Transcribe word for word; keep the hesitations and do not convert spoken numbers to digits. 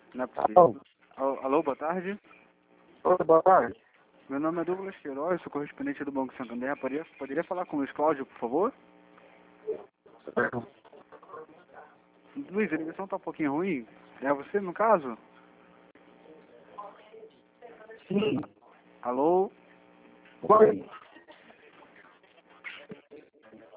Não é Alô? possível. Alô, alô, boa tarde. Oi, boa tarde. Meu nome é Douglas Queiroz, sou correspondente do Banco Santander. Poderia, poderia falar com o Luiz Cláudio, por favor? Luiz, a ligação tá um pouquinho ruim. É você, no caso? Sim. Alô? Oi.